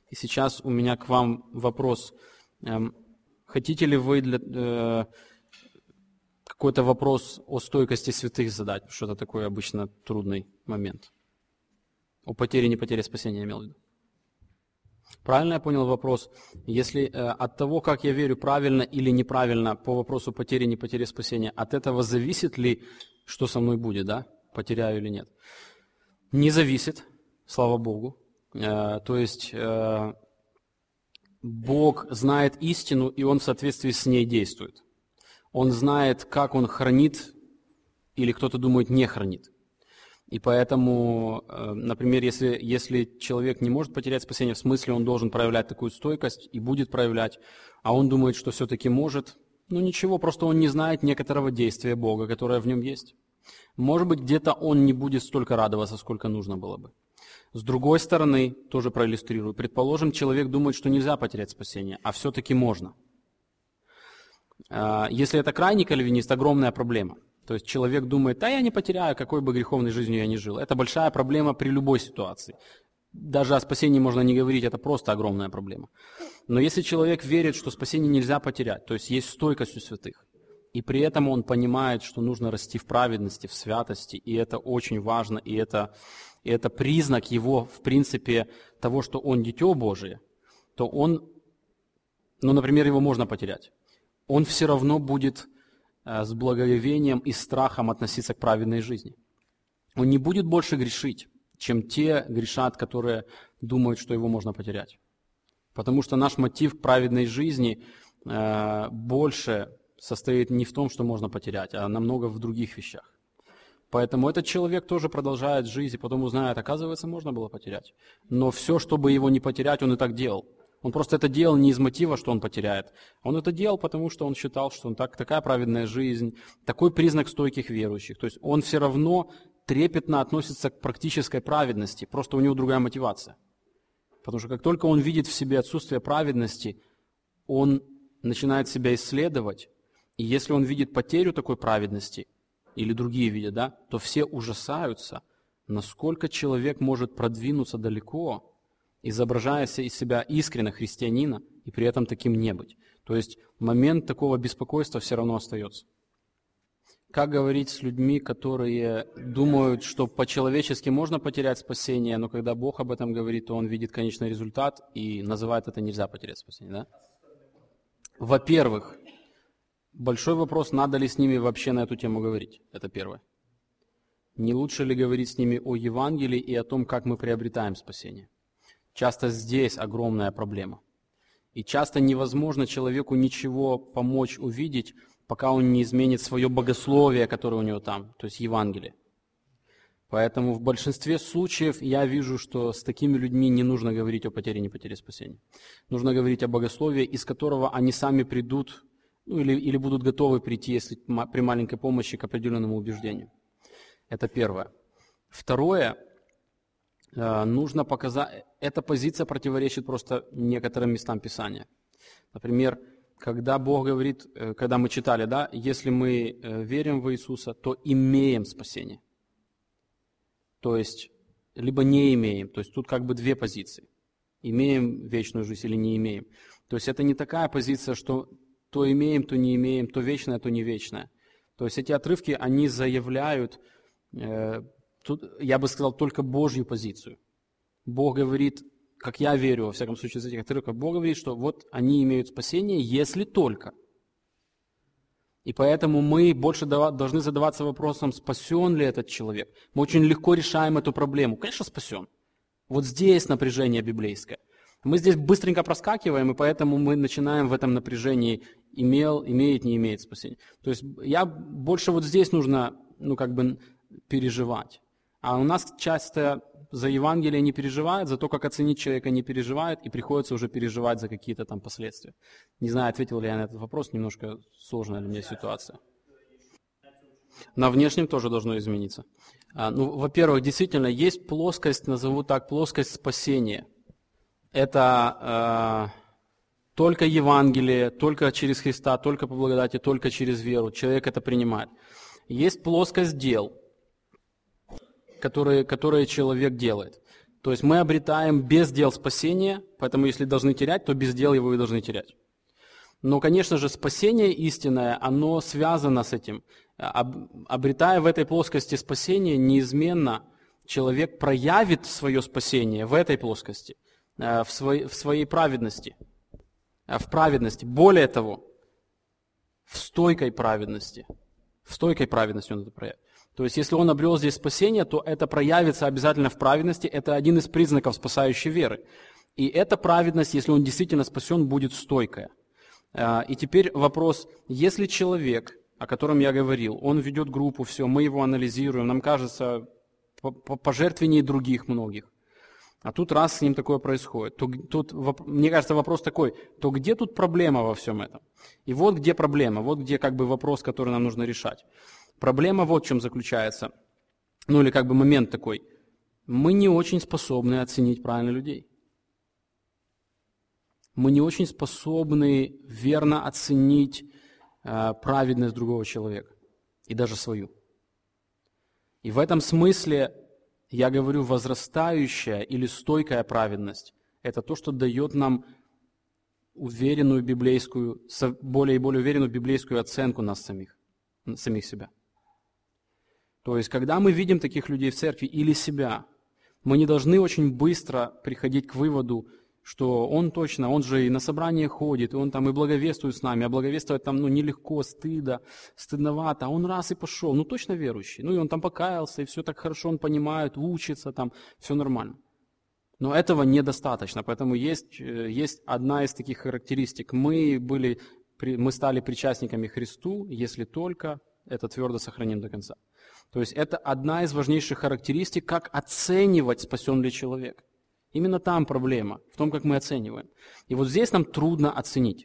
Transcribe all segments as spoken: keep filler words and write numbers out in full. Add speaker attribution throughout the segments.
Speaker 1: И сейчас у меня к вам вопрос. Хотите ли вы для, э, какой-то вопрос о стойкости святых задать? Потому что это такой обычно трудный момент. О потере, не потере спасения, я имел в виду. Правильно я понял вопрос? Если э, от того, как я верю, правильно или неправильно по вопросу потери, не потери спасения, от этого зависит ли, что со мной будет, да? Потеряю или нет? Не зависит, слава Богу. Э, то есть э, Бог знает истину, и Он в соответствии с ней действует. Он знает, как Он хранит, или кто-то думает, не хранит. И поэтому, например, если, если человек не может потерять спасение, в смысле он должен проявлять такую стойкость и будет проявлять, а он думает, что все-таки может, ну ничего, просто он не знает некоторого действия Бога, которое в нем есть. Может быть, где-то он не будет столько радоваться, сколько нужно было бы. С другой стороны, тоже проиллюстрирую, предположим, человек думает, что нельзя потерять спасение, а все-таки можно. Если это крайний кальвинист, огромная проблема. То есть человек думает, да я не потеряю, какой бы греховной жизнью я ни жил. Это большая проблема при любой ситуации. Даже о спасении можно не говорить, это просто огромная проблема. Но если человек верит, что спасение нельзя потерять, то есть есть стойкость у святых, и при этом он понимает, что нужно расти в праведности, в святости, и это очень важно, и это, и это признак его, в принципе, того, что он дитё Божие, то он, ну, например, его можно потерять. Он все равно будет с благоговением и страхом относиться к праведной жизни. Он не будет больше грешить, чем те грешат, которые думают, что его можно потерять. Потому что наш мотив к праведной жизни э, больше состоит не в том, что можно потерять, а намного в других вещах. Поэтому этот человек тоже продолжает жизнь, и потом узнает, оказывается, можно было потерять. Но все, чтобы его не потерять, он и так делал. Он просто это делал не из мотива, что он потеряет. Он это делал, потому что он считал, что он так, такая праведная жизнь, такой признак стойких верующих. То есть он все равно трепетно относится к практической праведности, просто у него другая мотивация. Потому что как только он видит в себе отсутствие праведности, он начинает себя исследовать, и если он видит потерю такой праведности, или другие видят, да, то все ужасаются, насколько человек может продвинуться далеко, изображая из себя искренне христианина и при этом таким не быть. То есть момент такого беспокойства все равно остается. Как говорить с людьми, которые думают, что по-человечески можно потерять спасение, но когда Бог об этом говорит, то Он видит конечный результат и называет это нельзя потерять спасение, да? Во-первых, большой вопрос, надо ли с ними вообще на эту тему говорить. Это первое. Не лучше ли говорить с ними о Евангелии и о том, как мы приобретаем спасение? Часто здесь огромная проблема. И часто невозможно человеку ничего помочь увидеть, пока он не изменит свое богословие, которое у него там, то есть Евангелие. Поэтому в большинстве случаев я вижу, что с такими людьми не нужно говорить о потере, не потере спасения. Нужно говорить о богословии, из которого они сами придут, ну, или, или будут готовы прийти, если при маленькой помощи, к определенному убеждению. Это первое. Второе. Нужно показать, эта позиция противоречит просто некоторым местам Писания. Например, когда Бог говорит, когда мы читали, да, если мы верим в Иисуса, то имеем спасение. То есть, либо не имеем. То есть тут как бы две позиции. Имеем вечную жизнь или не имеем. То есть это не такая позиция, что то имеем, то не имеем, то вечное, то не вечное. То есть эти отрывки, они заявляют, э, тут, я бы сказал, только Божью позицию. Бог говорит, как я верю, во всяком случае, из этих отрывков, Бог говорит, что вот они имеют спасение, если только. И поэтому мы больше должны задаваться вопросом, спасен ли этот человек. Мы очень легко решаем эту проблему. Конечно, спасен. Вот здесь напряжение библейское. Мы здесь быстренько проскакиваем, и поэтому мы начинаем в этом напряжении, имел, имеет, не имеет спасения. То есть я больше вот здесь нужно, ну, как бы переживать. А у нас часто за Евангелие не переживают, за то, как оценить человека, не переживают, и приходится уже переживать за какие-то там последствия. Не знаю, ответил ли я на этот вопрос, немножко сложная для меня ситуация. На внешнем тоже должно измениться. А, ну, во-первых, действительно, есть плоскость, назову так, плоскость спасения. Это э, только Евангелие, только через Христа, только по благодати, только через веру. Человек это принимает. Есть плоскость дел, которые, которые человек делает. То есть мы обретаем без дел спасение, поэтому если должны терять, то без дел его и должны терять. Но, конечно же, спасение истинное, оно связано с этим. Обретая в этой плоскости спасение, неизменно человек проявит свое спасение в этой плоскости, в своей, в своей праведности. В праведности. Более того, в стойкой праведности. В стойкой праведности он это проявит. То есть, если он обрел здесь спасение, то это проявится обязательно в праведности. Это один из признаков спасающей веры. И эта праведность, если он действительно спасен, будет стойкая. И теперь вопрос, если человек, о котором я говорил, он ведет группу, все, мы его анализируем, нам кажется, пожертвеннее других многих, а тут раз с ним такое происходит, то тут, мне кажется, вопрос такой, то где тут проблема во всем этом? И вот где проблема, вот где как бы вопрос, который нам нужно решать. Проблема вот в чем заключается, ну или как бы момент такой, мы не очень способны оценить правильно людей. Мы не очень способны верно оценить э, праведность другого человека, и даже свою. И в этом смысле я говорю, возрастающая или стойкая праведность – это то, что дает нам уверенную библейскую, более и более уверенную библейскую оценку нас самих, самих себя. То есть, когда мы видим таких людей в церкви или себя, мы не должны очень быстро приходить к выводу, что он точно, он же и на собрание ходит, и он там и благовествует с нами, а благовествовать там ну, нелегко, стыдо, стыдновато, а он раз и пошел, ну точно верующий, ну и он там покаялся, и все так хорошо он понимает, учится там, все нормально. Но этого недостаточно, поэтому есть, есть одна из таких характеристик. Мы, были, мы стали причастниками Христу, если только это твердо сохраним до конца. То есть это одна из важнейших характеристик, как оценивать, спасен ли человек. Именно там проблема, в том, как мы оцениваем. И вот здесь нам трудно оценить.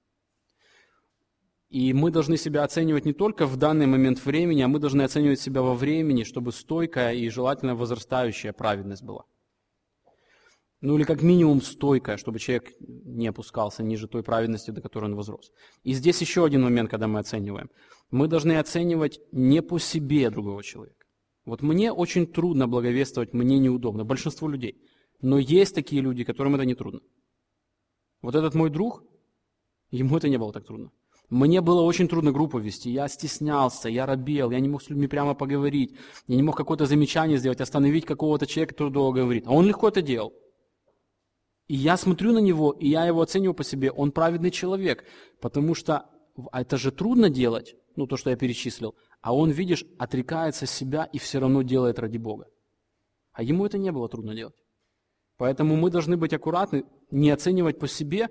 Speaker 1: И мы должны себя оценивать не только в данный момент времени, а мы должны оценивать себя во времени, чтобы стойкая и желательно возрастающая праведность была. Ну или как минимум стойкая, чтобы человек не опускался ниже той праведности, до которой он возрос. И здесь еще один момент, когда мы оцениваем. Мы должны оценивать не по себе другого человека. Вот мне очень трудно благовествовать, мне неудобно, большинству людей. Но есть такие люди, которым это не трудно. Вот этот мой друг, ему это не было так трудно. Мне было очень трудно группу вести, я стеснялся, я робел, я не мог с людьми прямо поговорить, я не мог какое-то замечание сделать, остановить какого-то человека, который долго говорит. А он легко это делал. И я смотрю на него, и я его оцениваю по себе, он праведный человек, потому что это же трудно делать, ну то, что я перечислил, а он, видишь, отрекается себя и все равно делает ради Бога. А ему это не было трудно делать. Поэтому мы должны быть аккуратны, не оценивать по себе,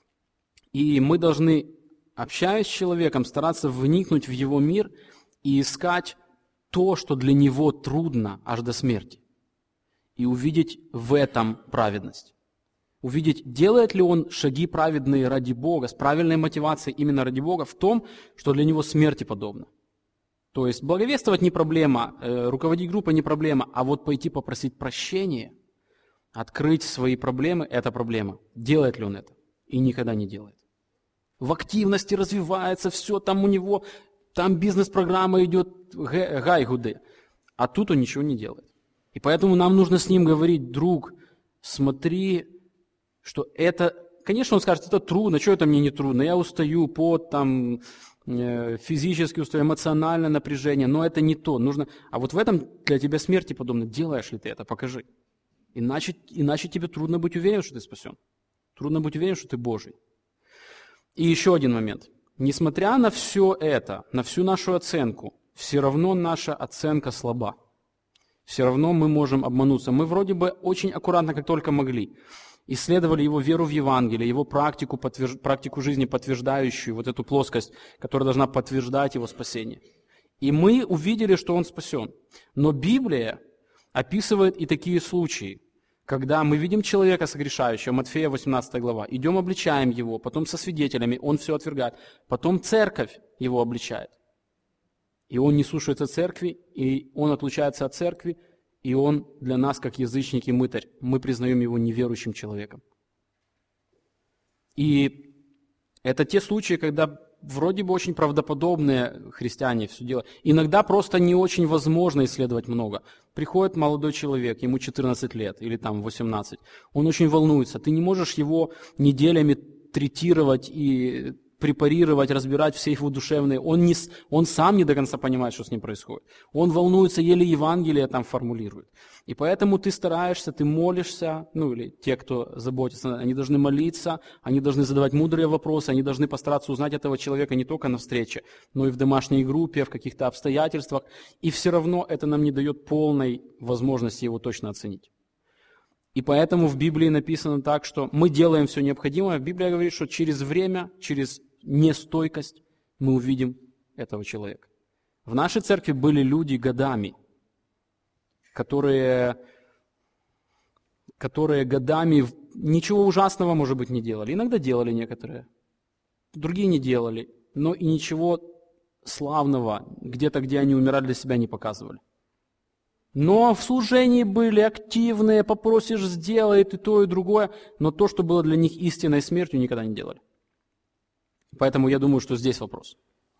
Speaker 1: и мы должны, общаясь с человеком, стараться вникнуть в его мир и искать то, что для него трудно аж до смерти, и увидеть в этом праведность. Увидеть, делает ли он шаги праведные ради Бога, с правильной мотивацией именно ради Бога, в том, что для него смерти подобно. То есть благовествовать не проблема, руководить группой не проблема, а вот пойти попросить прощения, открыть свои проблемы – это проблема. Делает ли он это? И никогда не делает. В активности развивается все, там у него, там бизнес-программа идет гай-гуде. А тут он ничего не делает. И поэтому нам нужно с ним говорить: друг, смотри, что это, конечно, он скажет, это трудно, что это мне не трудно, я устаю, пот, там, физически устаю, эмоциональное напряжение, но это не то. Нужно, а вот в этом для тебя смерти подобно. Делаешь ли ты это? Покажи. Иначе, иначе тебе трудно быть уверен, что ты спасен. Трудно быть уверен, что ты Божий. И еще один момент. Несмотря на все это, на всю нашу оценку, все равно наша оценка слаба. Все равно мы можем обмануться. Мы вроде бы очень аккуратно, как только могли, исследовали его веру в Евангелие, его практику, подтвержд... практику жизни, подтверждающую вот эту плоскость, которая должна подтверждать его спасение. И мы увидели, что он спасен. Но Библия описывает и такие случаи, когда мы видим человека согрешающего, Матфея восемнадцатая глава, идем обличаем его, потом со свидетелями, он все отвергает, потом церковь его обличает. И он не слушается церкви, и он отлучается от церкви, и он для нас, как язычник и мытарь, мы признаем его неверующим человеком. И это те случаи, когда вроде бы очень правдоподобные христиане все делают. Иногда просто не очень возможно исследовать много. Приходит молодой человек, ему четырнадцать лет или там восемнадцать, он очень волнуется. Ты не можешь его неделями третировать и препарировать, разбирать все его душевные. Он, не, он сам не до конца понимает, что с ним происходит. Он волнуется, еле Евангелие там формулирует. И поэтому ты стараешься, ты молишься, ну или те, кто заботится, они должны молиться, они должны задавать мудрые вопросы, они должны постараться узнать этого человека не только на встрече, но и в домашней группе, в каких-то обстоятельствах. И все равно это нам не дает полной возможности его точно оценить. И поэтому в Библии написано так, что мы делаем все необходимое. Библия говорит, что через время, через нестойкость мы увидим этого человека. В нашей церкви были люди годами, которые, которые годами ничего ужасного, может быть, не делали. Иногда делали некоторые, другие не делали, но и ничего славного где-то, где они умирали, для себя не показывали. Но в служении были активные, попросишь, сделает и то, и другое, но то, что было для них истинной смертью, никогда не делали. Поэтому я думаю, что здесь вопрос.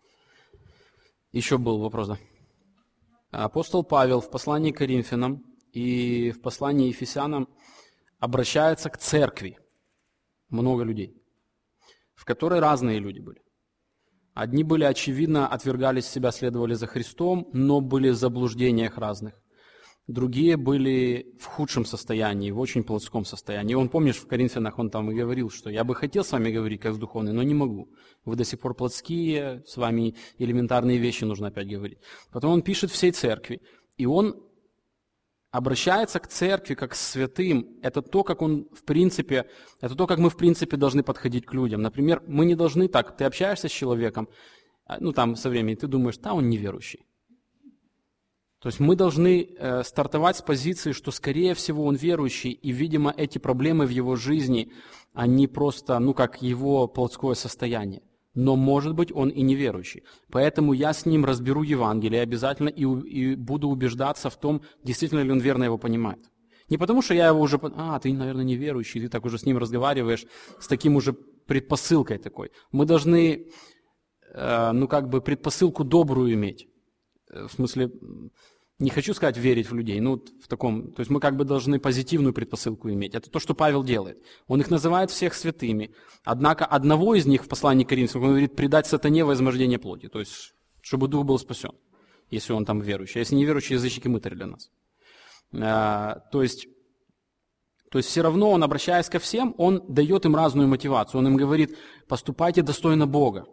Speaker 1: Еще был вопрос, да. Апостол Павел в послании к Коринфянам и в послании Ефесянам обращается к церкви, много людей, в которой разные люди были. Одни были, очевидно, отвергались себя, следовали за Христом, но были в заблуждениях разных. Другие были в худшем состоянии, в очень плотском состоянии. И он, помнишь, в Коринфянах он там и говорил, что я бы хотел с вами говорить как с духовной, но не могу. Вы до сих пор плотские, с вами элементарные вещи нужно опять говорить. Потом он пишет всей церкви, и он обращается к церкви как к святым. Это то, как он в принципе, это то, как мы в принципе должны подходить к людям. Например, мы не должны так, ты общаешься с человеком, ну там со временем, ты думаешь, да, он неверующий. То есть мы должны э, стартовать с позиции, что, скорее всего, он верующий, и, видимо, эти проблемы в его жизни, они просто, ну, как его плотское состояние. Но, может быть, он и неверующий. Поэтому я с ним разберу Евангелие обязательно и, и буду убеждаться в том, действительно ли он верно его понимает. Не потому, что я его уже... А, ты, наверное, неверующий, ты так уже с ним разговариваешь, с таким уже предпосылкой такой. Мы должны, э, ну, как бы предпосылку добрую иметь. В смысле... Не хочу сказать верить в людей, ну, в таком, то есть мы как бы должны позитивную предпосылку иметь. Это то, что Павел делает. Он их называет всех святыми. Однако одного из них в послании к Коринфянам, он говорит, предать сатане возмождение плоти. То есть, чтобы дух был спасен, если он там верующий. А если не верующий, язычники мытарь для нас. А, то есть, то есть все равно он, обращаясь ко всем, он дает им разную мотивацию. Он им говорит, поступайте достойно Бога.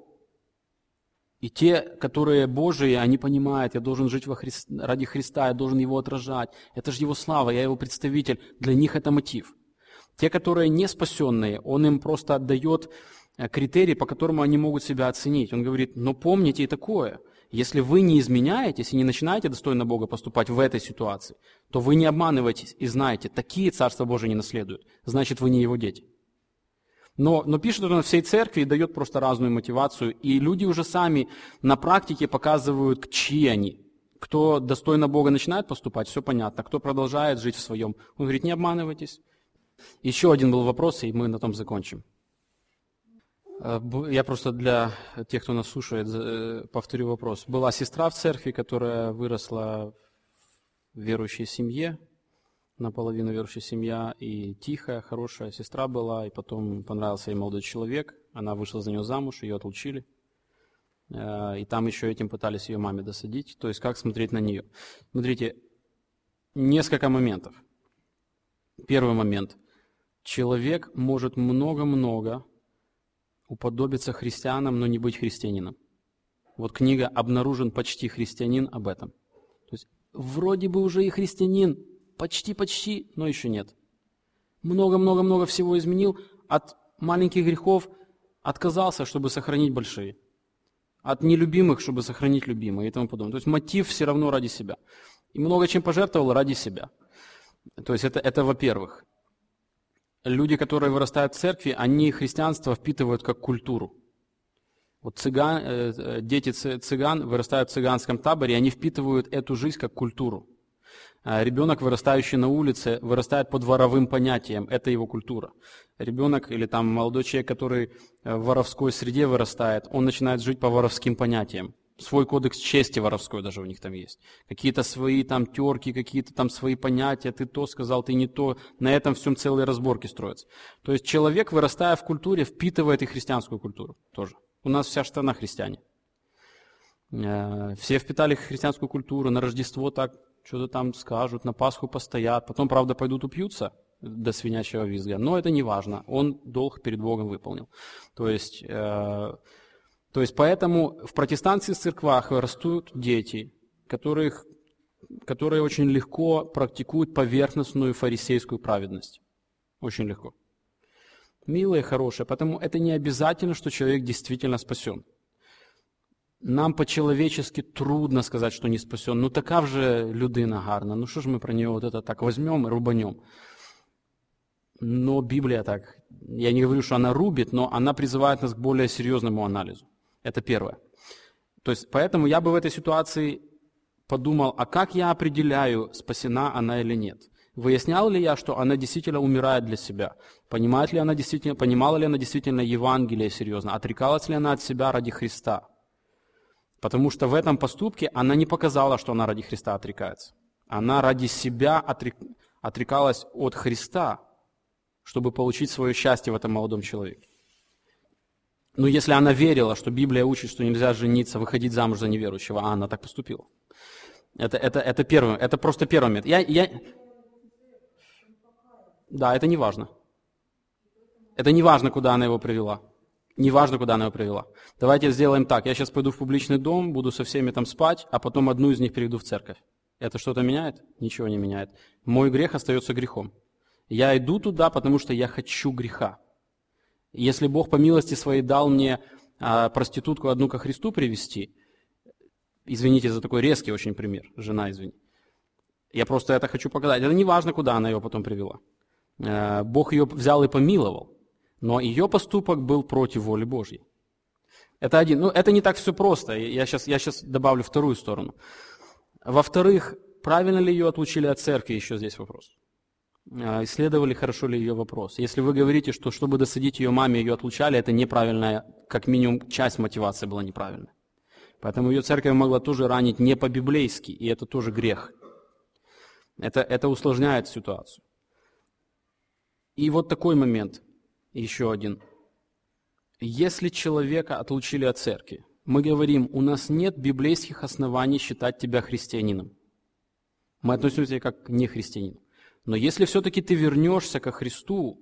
Speaker 1: И те, которые Божии, они понимают, я должен жить во Хри... ради Христа, я должен Его отражать. Это же Его слава, я Его представитель. Для них это мотив. Те, которые не спасенные, Он им просто отдает критерии, по которому они могут себя оценить. Он говорит, но помните и такое. Если вы не изменяетесь и не начинаете достойно Бога поступать в этой ситуации, то вы не обманываетесь и знаете, такие Царство Божие не наследуют. Значит, вы не Его дети. Но, но пишет он всей церкви и дает просто разную мотивацию. И люди уже сами на практике показывают, чьи они. Кто достойно Бога начинает поступать, все понятно. Кто продолжает жить в своем. Он говорит, не обманывайтесь. Еще один был вопрос, и мы на том закончим. Я просто для тех, кто нас слушает, повторю вопрос. Была сестра в церкви, которая выросла в верующей семье. Наполовину верующая семья, и тихая, хорошая сестра была, и потом понравился ей молодой человек, она вышла за него замуж, ее отлучили, и там еще этим пытались ее маме досадить, то есть как смотреть на нее. Смотрите, несколько моментов. Первый момент. Человек может много-много уподобиться христианам, но не быть христианином. Вот книга «Обнаружен почти христианин» об этом. То есть вроде бы уже и христианин, почти-почти, но еще нет. Много-много-много всего изменил, от маленьких грехов отказался, чтобы сохранить большие. От нелюбимых, чтобы сохранить любимые и тому подобное. То есть мотив все равно ради себя. И много чем пожертвовал ради себя. То есть это, это во-первых. Люди, которые вырастают в церкви, они христианство впитывают как культуру. Вот цыган, дети цыган вырастают в цыганском таборе, и они впитывают эту жизнь как культуру. Ребенок, вырастающий на улице, вырастает по дворовым понятиям, это его культура. Ребенок или там молодой человек, который в воровской среде вырастает, он начинает жить по воровским понятиям. Свой кодекс чести воровской даже у них там есть. Какие-то свои там терки, какие-то там свои понятия, ты то сказал, ты не то. На этом всем целые разборки строятся. То есть человек, вырастая в культуре, впитывает и христианскую культуру тоже. У нас вся страна христиане. Все впитали христианскую культуру, на Рождество так что-то там скажут, на Пасху постоят, потом, правда, пойдут упьются до свинячьего визга, но это не важно, он долг перед Богом выполнил. То есть, э, то есть поэтому в протестантских церквах растут дети, которых, которые очень легко практикуют поверхностную фарисейскую праведность. Очень легко. Милые, хорошие, потому это не обязательно, что человек действительно спасен. Нам по-человечески трудно сказать, что не спасен. Ну така же людина гарна. Ну що ж ми про нее вот это так возьмем и рубанем? Но Библия так, я не говорю, что она рубит, но она призывает нас к более серьезному анализу. Это первое. То есть, поэтому я бы в этой ситуации подумал, а как я определяю, спасена она или нет? Выяснял ли я, что она действительно умирает для себя? Понимает ли она действительно, понимала ли она действительно Евангелие серьезно? Отрекалась ли она от себя ради Христа? Потому что в этом поступке она не показала, что она ради Христа отрекается. Она ради себя отрек... отрекалась от Христа, чтобы получить свое счастье в этом молодом человеке. Но если она верила, что Библия учит, что нельзя жениться, выходить замуж за неверующего, а она так поступила. Это, это, это, первый, это просто первый момент. Я, я... Да, это не важно. Это не важно, куда она его привела. Неважно, куда она его привела. Давайте сделаем так. Я сейчас пойду в публичный дом, буду со всеми там спать, а потом одну из них приведу в церковь. Это что-то меняет? Ничего не меняет. Мой грех остается грехом. Я иду туда, потому что я хочу греха. Если Бог по милости своей дал мне а, проститутку одну ко Христу привести, извините за такой резкий очень пример, жена, извини. Я просто это хочу показать. Это не важно, куда она ее потом привела. А, Бог ее взял и помиловал. Но ее поступок был против воли Божьей. Это один. Ну, это не так все просто. Я сейчас, я сейчас добавлю вторую сторону. Во-вторых, правильно ли ее отлучили от церкви, еще здесь вопрос. Исследовали, хорошо ли ее вопрос. Если вы говорите, что чтобы досадить ее маме, ее отлучали, это неправильная, как минимум часть мотивации была неправильной. Поэтому ее церковь могла тоже ранить не по-библейски, и это тоже грех. Это, это усложняет ситуацию. И вот такой момент. Еще один. Если человека отлучили от церкви, мы говорим, у нас нет библейских оснований считать тебя христианином. Мы относимся к тебе как к нехристианину. Но если все-таки ты вернешься ко Христу,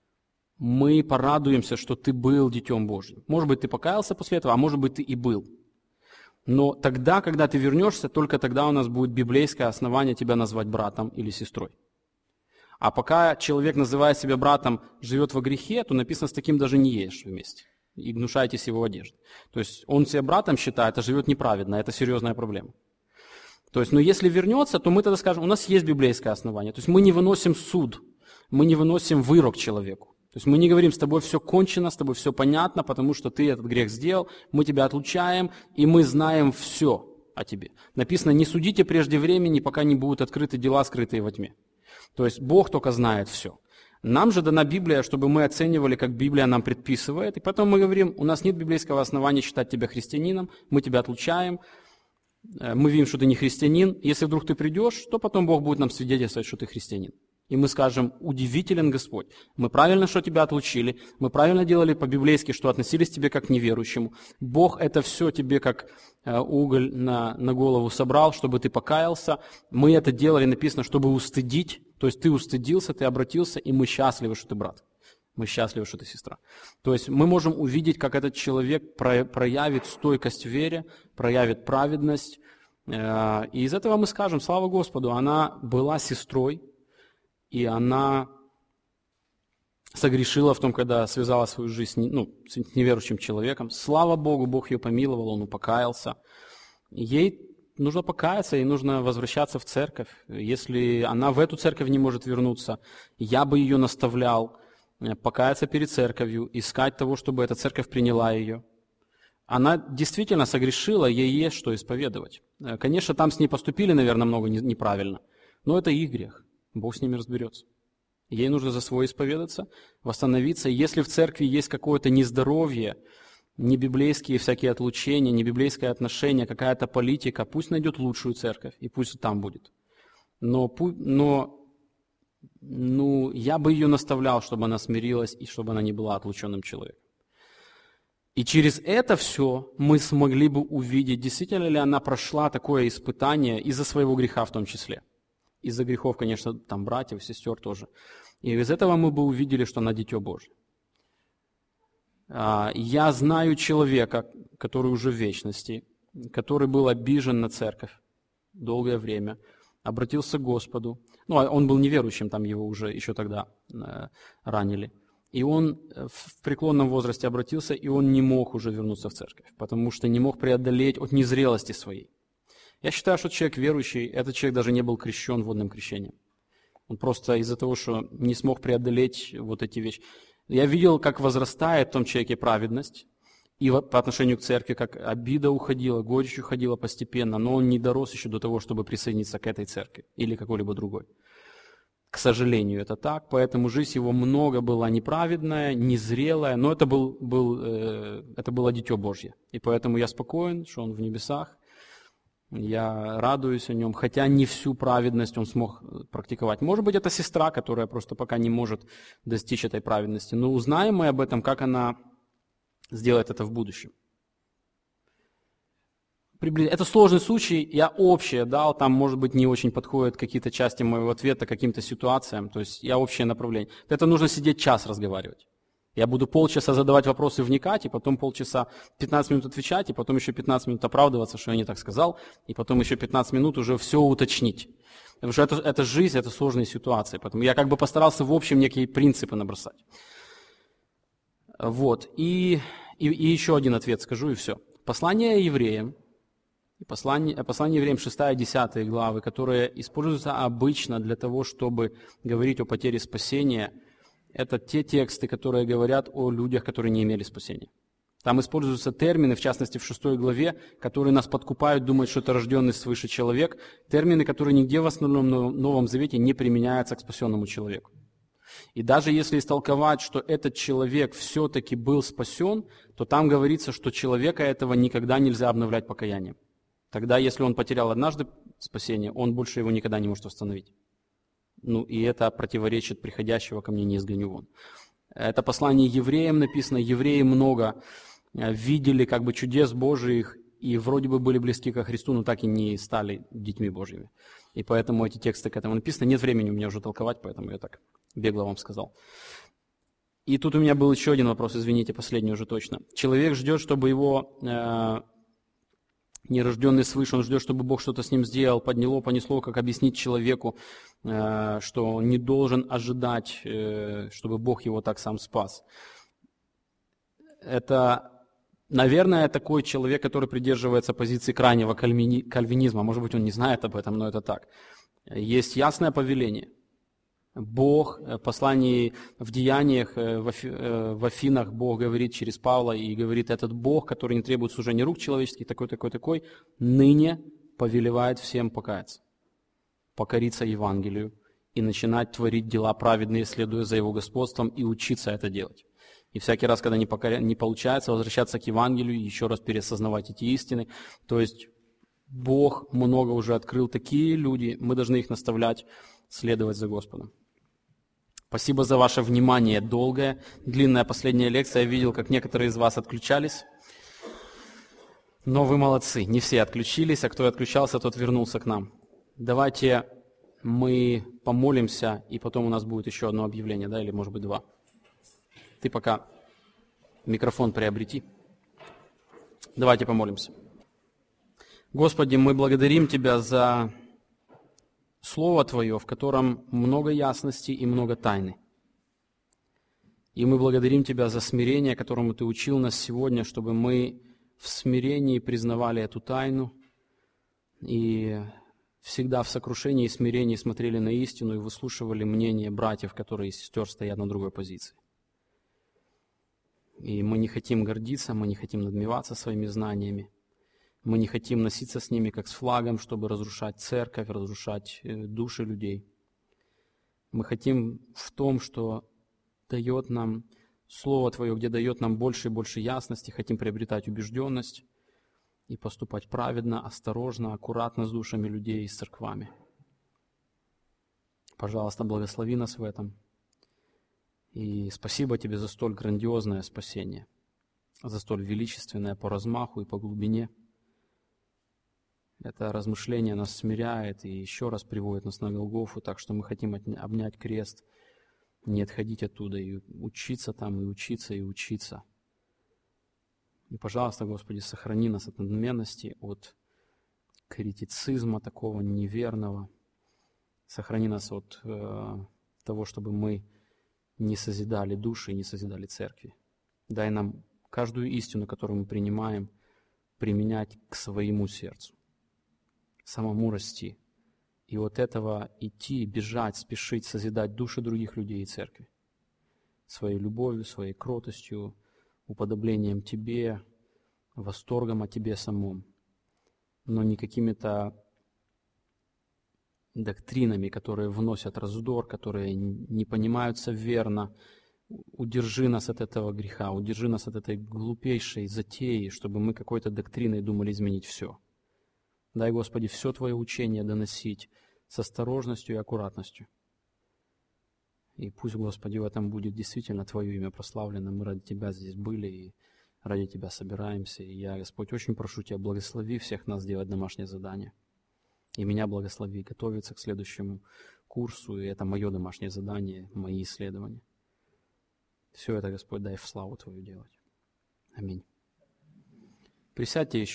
Speaker 1: мы порадуемся, что ты был Детем Божьим. Может быть, ты покаялся после этого, а может быть, ты и был. Но тогда, когда ты вернешься, только тогда у нас будет библейское основание тебя назвать братом или сестрой. А пока человек, называя себя братом, живет во грехе, то написано, с таким даже не ешь вместе. И гнушайтесь его одежды. То есть он себя братом считает, а живет неправедно. Это серьезная проблема. То есть, но если вернется, то мы тогда скажем, у нас есть библейское основание. То есть мы не выносим суд, мы не выносим вырок человеку. То есть мы не говорим, с тобой все кончено, с тобой все понятно, потому что ты этот грех сделал, мы тебя отлучаем, и мы знаем все о тебе. Написано, не судите прежде времени, пока не будут открыты дела, скрытые во тьме. То есть Бог только знает все. Нам же дана Библия, чтобы мы оценивали, как Библия нам предписывает. И потом мы говорим, у нас нет библейского основания считать тебя христианином, мы тебя отлучаем, мы видим, что ты не христианин. Если вдруг ты придешь, то потом Бог будет нам свидетельствовать, что ты христианин. И мы скажем, удивителен Господь. Мы правильно, что тебя отлучили, мы правильно делали по-библейски, что относились к тебе как к неверующему. Бог это все тебе как уголь на, на голову собрал, чтобы ты покаялся. Мы это делали, написано, чтобы устыдить. То есть ты устыдился, ты обратился, и мы счастливы, что ты брат. Мы счастливы, что ты сестра. То есть мы можем увидеть, как этот человек проявит стойкость в вере, проявит праведность. И из этого мы скажем, слава Господу, она была сестрой, и она согрешила в том, когда связала свою жизнь ну, с неверующим человеком. Слава Богу, Бог ее помиловал, он упокаялся. Ей нужно покаяться, ей нужно возвращаться в церковь. Если она в эту церковь не может вернуться, я бы ее наставлял покаяться перед церковью, искать того, чтобы эта церковь приняла ее. Она действительно согрешила, ей есть что исповедовать. Конечно, там с ней поступили, наверное, много неправильно. Но это их грех. Бог с ними разберется. Ей нужно за свой исповедаться, восстановиться. Если в церкви есть какое-то нездоровье, небиблейские всякие отлучения, небиблейское отношение, какая-то политика, пусть найдет лучшую церковь, и пусть там будет. Но, но ну, я бы ее наставлял, чтобы она смирилась и чтобы она не была отлученным человеком. И через это все мы смогли бы увидеть, действительно ли она прошла такое испытание из-за своего греха в том числе. Из-за грехов, конечно, там братьев, сестер тоже. И из этого мы бы увидели, что она дитё Божье. Я знаю человека, который уже в вечности, который был обижен на церковь долгое время, обратился к Господу. Ну, он был неверующим, там его уже еще тогда ранили. И он в преклонном возрасте обратился, и он не мог уже вернуться в церковь, потому что не мог преодолеть от незрелости своей. Я считаю, что человек верующий, этот человек даже не был крещен водным крещением. Он просто из-за того, что не смог преодолеть вот эти вещи. Я видел, как возрастает в том человеке праведность, и по отношению к церкви, как обида уходила, горечь уходила постепенно, но он не дорос еще до того, чтобы присоединиться к этой церкви или какой-либо другой. К сожалению, это так, поэтому жизнь его много была неправедная, незрелая, но это, был, был, э, это было дитё Божье. И поэтому я спокоен, что он в небесах, я радуюсь о нем, хотя не всю праведность он смог практиковать. Может быть, это сестра, которая просто пока не может достичь этой праведности, но узнаем мы об этом, как она сделает это в будущем. Это сложный случай, я общее дал, там, может быть, не очень подходят какие-то части моего ответа к каким-то ситуациям, то есть я общее направление. Это нужно сидеть час разговаривать. Я буду полчаса задавать вопросы, вникать, и потом полчаса, пятнадцать минут отвечать, и потом еще пятнадцать минут оправдываться, что я не так сказал, и потом еще пятнадцать минут уже все уточнить. Потому что это, это жизнь, это сложные ситуации, поэтому я как бы постарался в общем некие принципы набросать. Вот, и, и, и еще один ответ скажу, и все. Послание евреям, Послание, послание евреям шестая и десятая главы, которые используются обычно для того, чтобы говорить о потере спасения, это те тексты, которые говорят о людях, которые не имели спасения. Там используются термины, в частности в шестой главе, которые нас подкупают, думают, что это рожденный свыше человек, термины, которые нигде в основном Новом Завете не применяются к спасенному человеку. И даже если истолковать, что этот человек все-таки был спасен, то там говорится, что человека этого никогда нельзя обновлять покаянием. Тогда, если он потерял однажды спасение, он больше его никогда не может восстановить. Ну, и это противоречит приходящего ко мне не изгоню вон. Это послание евреям написано. Евреи много видели как бы чудес Божиих и вроде бы были близки ко Христу, но так и не стали детьми Божьими. И поэтому эти тексты к этому написаны. Нет времени у меня уже толковать, поэтому я так бегло вам сказал. И тут у меня был еще один вопрос, извините, последний уже точно. Человек ждет, чтобы его... Э, нерожденный свыше, он ждет, чтобы Бог что-то с ним сделал, подняло, понесло, как объяснить человеку, что он не должен ожидать, чтобы Бог его так сам спас. Это, наверное, такой человек, который придерживается позиции крайнего кальвинизма. Может быть, он не знает об этом, но это так. Есть ясное повеление. Бог, в послании в Деяниях, в Афинах Бог говорит через Павла и говорит, этот Бог, который не требует служения рук человеческих, такой, такой, такой, ныне повелевает всем покаяться, покориться Евангелию и начинать творить дела праведные, следуя за Его господством, и учиться это делать. И всякий раз, когда не, покоря... не получается, возвращаться к Евангелию и еще раз переосознавать эти истины. То есть Бог много уже открыл, такие люди, мы должны их наставлять, следовать за Господом. Спасибо за ваше внимание. Долгая, длинная последняя лекция. Я видел, как некоторые из вас отключались. Но вы молодцы. Не все отключились, а кто отключался, тот вернулся к нам. Давайте мы помолимся, и потом у нас будет еще одно объявление, да, или может быть два. Ты пока микрофон приобрети. Давайте помолимся. Господи, мы благодарим Тебя за Слово Твое, в котором много ясности и много тайны. И мы благодарим Тебя за смирение, которому Ты учил нас сегодня, чтобы мы в смирении признавали эту тайну и всегда в сокрушении и смирении смотрели на истину и выслушивали мнение братьев, которые и сестер стоят на другой позиции. И мы не хотим гордиться, мы не хотим надмеваться своими знаниями. Мы не хотим носиться с ними как с флагом, чтобы разрушать церковь, разрушать души людей. Мы хотим в том, что дает нам Слово Твое, где дает нам больше и больше ясности, хотим приобретать убежденность и поступать праведно, осторожно, аккуратно с душами людей и с церквами. Пожалуйста, благослови нас в этом. И спасибо Тебе за столь грандиозное спасение, за столь величественное по размаху и по глубине. Это размышление нас смиряет и еще раз приводит нас на Голгофу, так что мы хотим обнять крест, не отходить оттуда и учиться там, и учиться, и учиться. И, пожалуйста, Господи, сохрани нас от надменности, от критицизма такого неверного. Сохрани нас от э, того, чтобы мы не созидали души и не созидали церкви. Дай нам каждую истину, которую мы принимаем, применять к своему сердцу, самому расти. И от этого идти, бежать, спешить, созидать души других людей и церкви. Своей любовью, своей кротостью, уподоблением Тебе, восторгом о Тебе самом. Но не какими-то доктринами, которые вносят раздор, которые не понимаются верно. Удержи нас от этого греха, удержи нас от этой глупейшей затеи, чтобы мы какой-то доктриной думали изменить все. Дай, Господи, все Твое учение доносить с осторожностью и аккуратностью. И пусть, Господи, в этом будет действительно Твое имя прославлено. Мы ради Тебя здесь были и ради Тебя собираемся. И я, Господь, очень прошу Тебя, благослови всех нас делать домашнее задание. И меня благослови готовиться к следующему курсу. И это мое домашнее задание, мои исследования. Все это, Господь, дай в славу Твою делать. Аминь. Присядьте еще.